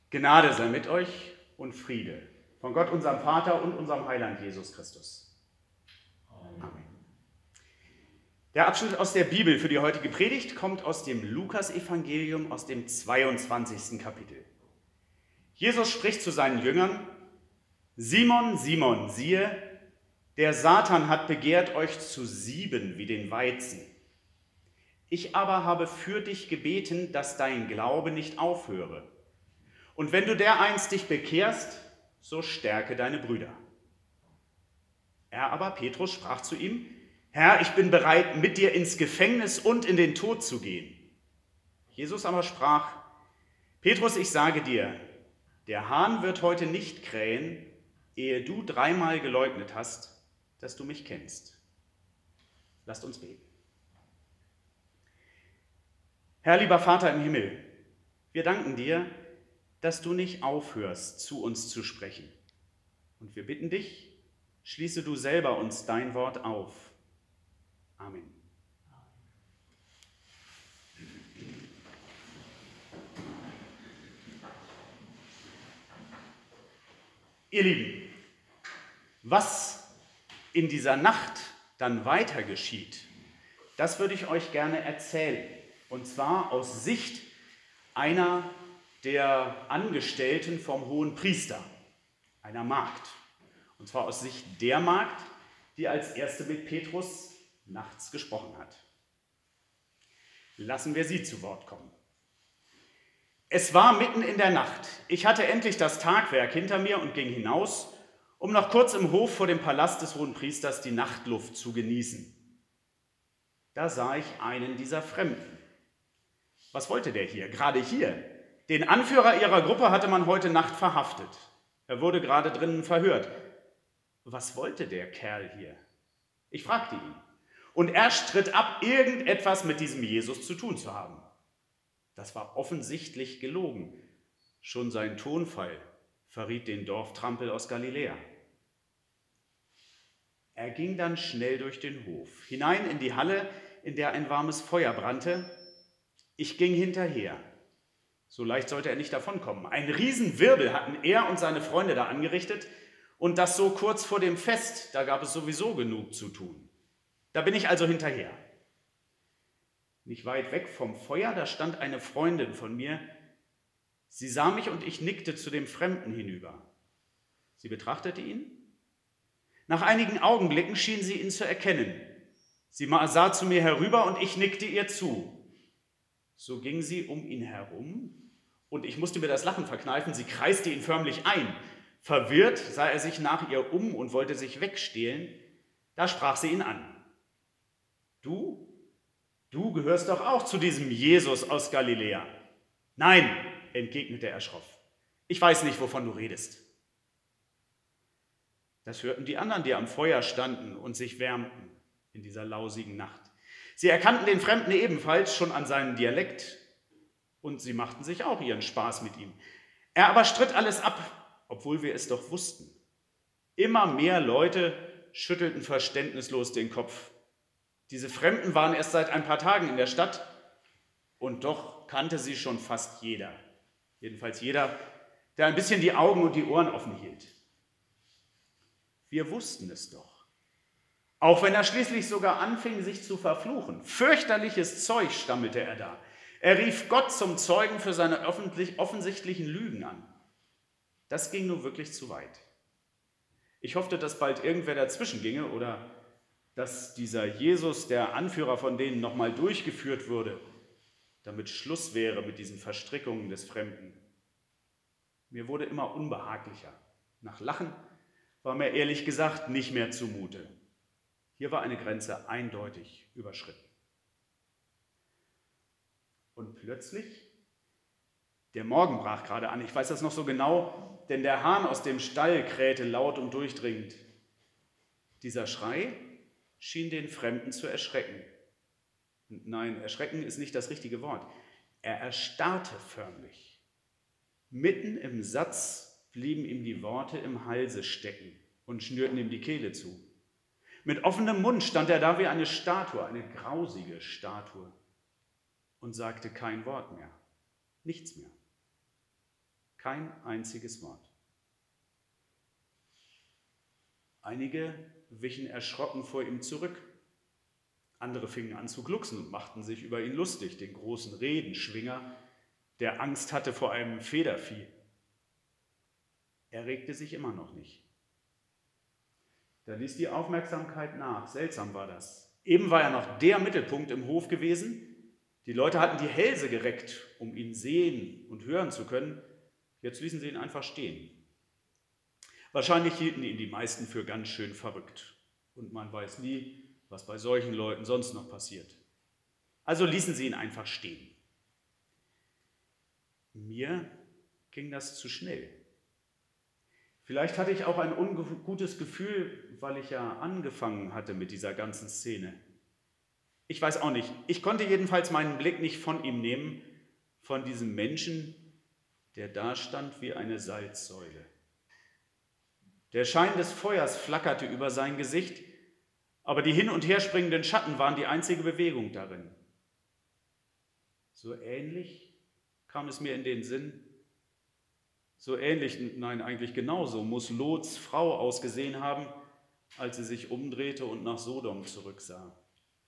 Gnade sei mit euch und Friede von Gott, unserem Vater und unserem Heiland Jesus Christus. Amen. Der Abschnitt aus der Bibel für die heutige Predigt kommt aus dem Lukasevangelium aus dem 22. Kapitel. Jesus spricht zu seinen Jüngern: Simon, Simon, siehe, der Satan hat begehrt, euch zu sieben wie den Weizen. Ich aber habe für dich gebeten, dass dein Glaube nicht aufhöre. Und wenn du dereinst dich bekehrst, so stärke deine Brüder. Er aber, Petrus, sprach zu ihm: Herr, ich bin bereit, mit dir ins Gefängnis und in den Tod zu gehen. Jesus aber sprach: Petrus, ich sage dir, der Hahn wird heute nicht krähen, ehe du 3-mal geleugnet hast, dass du mich kennst. Lasst uns beten. Herr, lieber Vater im Himmel, wir danken dir, dass du nicht aufhörst, zu uns zu sprechen. Und wir bitten dich, schließe du selber uns dein Wort auf. Amen. Ihr Lieben, was in dieser Nacht dann weiter geschieht, das würde ich euch gerne erzählen. Und zwar aus Sicht einer der Angestellten vom hohen Priester, einer Magd. Und zwar aus Sicht der Magd, die als erste mit Petrus nachts gesprochen hat. Lassen wir sie zu Wort kommen. Es war mitten in der Nacht. Ich hatte endlich das Tagwerk hinter mir und ging hinaus, um noch kurz im Hof vor dem Palast des hohen Priesters die Nachtluft zu genießen. Da sah ich einen dieser Fremden. Was wollte der hier? Gerade hier. Den Anführer ihrer Gruppe hatte man heute Nacht verhaftet. Er wurde gerade drinnen verhört. Was wollte der Kerl hier? Ich fragte ihn. Und er stritt ab, irgendetwas mit diesem Jesus zu tun zu haben. Das war offensichtlich gelogen. Schon sein Tonfall verriet den Dorftrampel aus Galiläa. Er ging dann schnell durch den Hof, hinein in die Halle, in der ein warmes Feuer brannte. Ich ging hinterher. So leicht sollte er nicht davonkommen. Ein Riesenwirbel hatten er und seine Freunde da angerichtet, und das so kurz vor dem Fest, da gab es sowieso genug zu tun. Da bin ich also hinterher. Nicht weit weg vom Feuer, da stand eine Freundin von mir. Sie sah mich und ich nickte zu dem Fremden hinüber. Sie betrachtete ihn. Nach einigen Augenblicken schien sie ihn zu erkennen. Sie sah zu mir herüber und ich nickte ihr zu. So ging sie um ihn herum und ich musste mir das Lachen verkneifen. Sie kreiste ihn förmlich ein. Verwirrt sah er sich nach ihr um und wollte sich wegstehlen. Da sprach sie ihn an. Du gehörst doch auch zu diesem Jesus aus Galiläa. Nein, entgegnete er schroff. Ich weiß nicht, wovon du redest. Das hörten die anderen, die am Feuer standen und sich wärmten in dieser lausigen Nacht. Sie erkannten den Fremden ebenfalls schon an seinem Dialekt und sie machten sich auch ihren Spaß mit ihm. Er aber stritt alles ab, obwohl wir es doch wussten. Immer mehr Leute schüttelten verständnislos den Kopf. Diese Fremden waren erst seit ein paar Tagen in der Stadt und doch kannte sie schon fast jeder. Jedenfalls jeder, der ein bisschen die Augen und die Ohren offen hielt. Wir wussten es doch. Auch wenn er schließlich sogar anfing, sich zu verfluchen. Fürchterliches Zeug stammelte er da. Er rief Gott zum Zeugen für seine offensichtlichen Lügen an. Das ging nun wirklich zu weit. Ich hoffte, dass bald irgendwer dazwischen ginge oder dass dieser Jesus, der Anführer von denen, nochmal durchgeführt würde, damit Schluss wäre mit diesen Verstrickungen des Fremden. Mir wurde immer unbehaglicher. Nach Lachen war mir ehrlich gesagt nicht mehr zumute. Hier war eine Grenze eindeutig überschritten. Und plötzlich, der Morgen brach gerade an, ich weiß das noch so genau, denn der Hahn aus dem Stall krähte laut und durchdringend. Dieser Schrei schien den Fremden zu erschrecken. Nein, erschrecken ist nicht das richtige Wort. Er erstarrte förmlich. Mitten im Satz blieben ihm die Worte im Halse stecken und schnürten ihm die Kehle zu. Mit offenem Mund stand er da wie eine Statue, eine grausige Statue, und sagte kein Wort mehr, nichts mehr. Kein einziges Wort. Einige wichen erschrocken vor ihm zurück. Andere fingen an zu glucksen und machten sich über ihn lustig, den großen Redenschwinger, der Angst hatte vor einem Federvieh. Er regte sich immer noch nicht. Da ließ die Aufmerksamkeit nach. Seltsam war das. Eben war er noch der Mittelpunkt im Hof gewesen. Die Leute hatten die Hälse gereckt, um ihn sehen und hören zu können. Jetzt ließen sie ihn einfach stehen. Wahrscheinlich hielten ihn die meisten für ganz schön verrückt. Und man weiß nie, was bei solchen Leuten sonst noch passiert. Also ließen sie ihn einfach stehen. Mir ging das zu schnell. Vielleicht hatte ich auch ein ungutes Gefühl, weil ich ja angefangen hatte mit dieser ganzen Szene. Ich weiß auch nicht. Ich konnte jedenfalls meinen Blick nicht von ihm nehmen, von diesem Menschen, der da stand wie eine Salzsäule. Der Schein des Feuers flackerte über sein Gesicht, aber die hin und her springenden Schatten waren die einzige Bewegung darin. So ähnlich kam es mir in den Sinn, so ähnlich, nein, eigentlich genauso, muss Lots Frau ausgesehen haben, als sie sich umdrehte und nach Sodom zurücksah.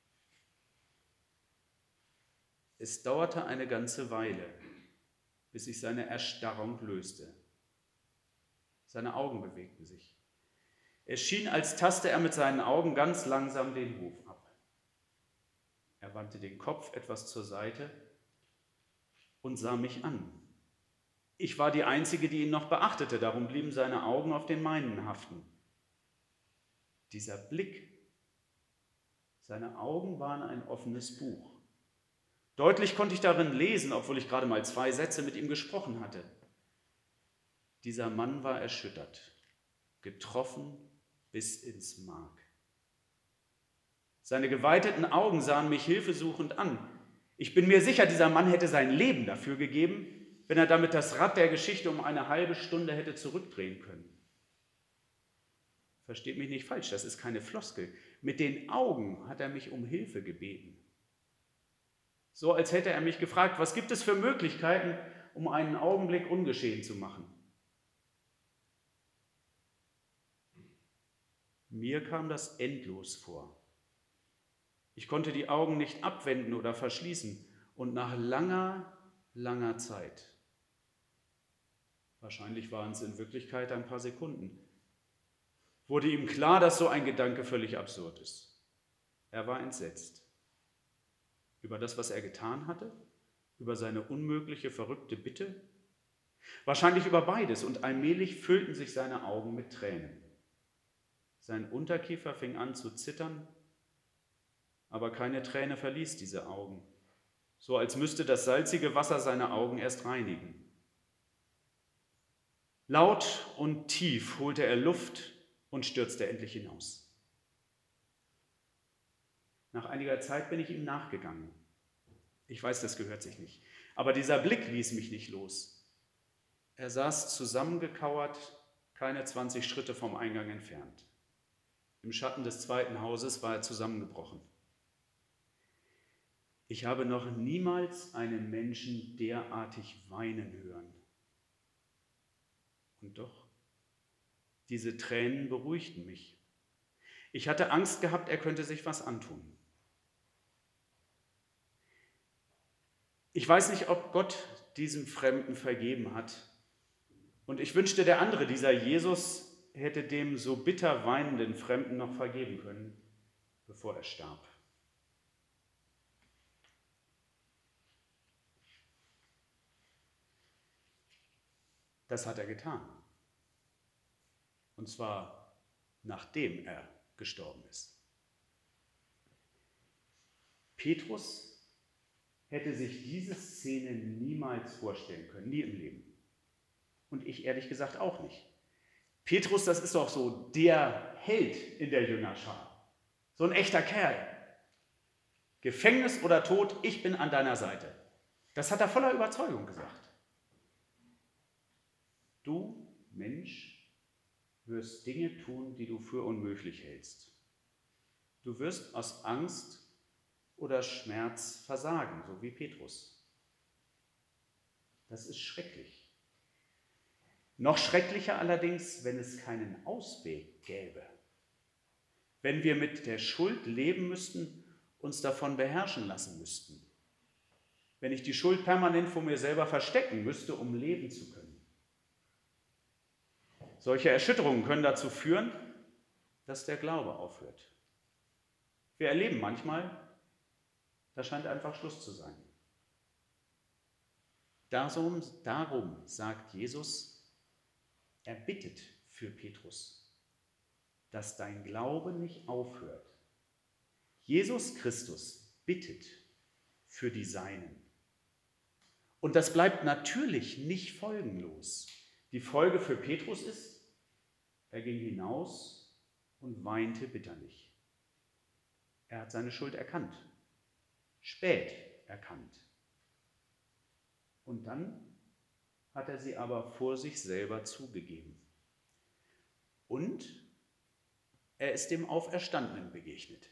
Es dauerte eine ganze Weile, bis sich seine Erstarrung löste. Seine Augen bewegten sich. Es schien, als taste er mit seinen Augen ganz langsam den Hof ab. Er wandte den Kopf etwas zur Seite und sah mich an. Ich war die Einzige, die ihn noch beachtete, darum blieben seine Augen auf den meinen haften. Dieser Blick, seine Augen waren ein offenes Buch. Deutlich konnte ich darin lesen, obwohl ich gerade mal 2 Sätze mit ihm gesprochen hatte. Dieser Mann war erschüttert, getroffen bis ins Mark. Seine geweiteten Augen sahen mich hilfesuchend an. Ich bin mir sicher, dieser Mann hätte sein Leben dafür gegeben, wenn er damit das Rad der Geschichte um eine halbe Stunde hätte zurückdrehen können. Versteht mich nicht falsch, das ist keine Floskel. Mit den Augen hat er mich um Hilfe gebeten. So als hätte er mich gefragt, was gibt es für Möglichkeiten, um einen Augenblick ungeschehen zu machen? Mir kam das endlos vor. Ich konnte die Augen nicht abwenden oder verschließen und nach langer, langer Zeit, wahrscheinlich waren es in Wirklichkeit ein paar Sekunden, wurde ihm klar, dass so ein Gedanke völlig absurd ist. Er war entsetzt. Über das, was er getan hatte, über seine unmögliche, verrückte Bitte, wahrscheinlich über beides, und allmählich füllten sich seine Augen mit Tränen. Sein Unterkiefer fing an zu zittern, aber keine Träne verließ diese Augen, so als müsste das salzige Wasser seine Augen erst reinigen. Laut und tief holte er Luft und stürzte endlich hinaus. Nach einiger Zeit bin ich ihm nachgegangen. Ich weiß, das gehört sich nicht, aber dieser Blick ließ mich nicht los. Er saß zusammengekauert, keine 20 Schritte vom Eingang entfernt. Im Schatten des zweiten Hauses war er zusammengebrochen. Ich habe noch niemals einen Menschen derartig weinen hören. Und doch, diese Tränen beruhigten mich. Ich hatte Angst gehabt, er könnte sich was antun. Ich weiß nicht, ob Gott diesem Fremden vergeben hat. Und ich wünschte, der andere, dieser Jesus, hätte dem so bitter weinenden Fremden noch vergeben können, bevor er starb. Das hat er getan. Und zwar, nachdem er gestorben ist. Petrus hätte sich diese Szene niemals vorstellen können, nie im Leben. Und ich ehrlich gesagt auch nicht. Petrus, das ist doch so der Held in der Jüngerschar. So ein echter Kerl. Gefängnis oder Tod, ich bin an deiner Seite. Das hat er voller Überzeugung gesagt. Du, Mensch, wirst Dinge tun, die du für unmöglich hältst. Du wirst aus Angst oder Schmerz versagen, so wie Petrus. Das ist schrecklich. Noch schrecklicher allerdings, wenn es keinen Ausweg gäbe. Wenn wir mit der Schuld leben müssten, uns davon beherrschen lassen müssten. Wenn ich die Schuld permanent vor mir selber verstecken müsste, um leben zu können. Solche Erschütterungen können dazu führen, dass der Glaube aufhört. Wir erleben manchmal, da scheint einfach Schluss zu sein. Darum sagt Jesus, er bittet für Petrus, dass dein Glaube nicht aufhört. Jesus Christus bittet für die Seinen. Und das bleibt natürlich nicht folgenlos. Die Folge für Petrus ist, er ging hinaus und weinte bitterlich. Er hat seine Schuld erkannt, spät erkannt. Und dann hat er sie aber vor sich selber zugegeben. Und er ist dem Auferstandenen begegnet.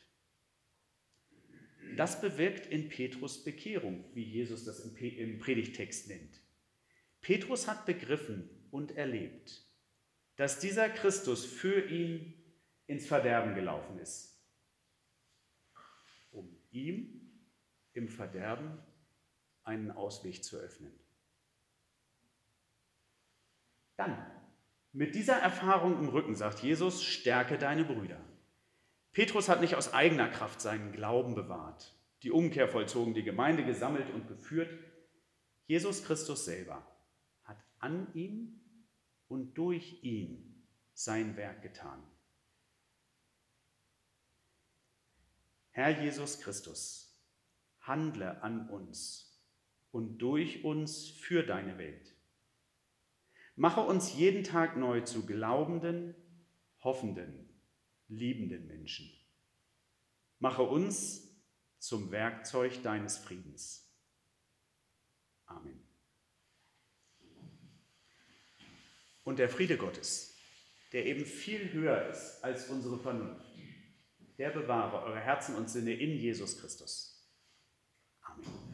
Das bewirkt in Petrus Bekehrung, wie Jesus das im Predigtext nennt. Petrus hat begriffen und erlebt, dass dieser Christus für ihn ins Verderben gelaufen ist, um ihm im Verderben einen Ausweg zu öffnen. Dann, mit dieser Erfahrung im Rücken, sagt Jesus, stärke deine Brüder. Petrus hat nicht aus eigener Kraft seinen Glauben bewahrt, die Umkehr vollzogen, die Gemeinde gesammelt und geführt. Jesus Christus selber hat an ihm und durch ihn sein Werk getan. Herr Jesus Christus, handle an uns und durch uns für deine Welt. Mache uns jeden Tag neu zu glaubenden, hoffenden, liebenden Menschen. Mache uns zum Werkzeug deines Friedens. Amen. Und der Friede Gottes, der eben viel höher ist als unsere Vernunft, der bewahre eure Herzen und Sinne in Jesus Christus. Amen.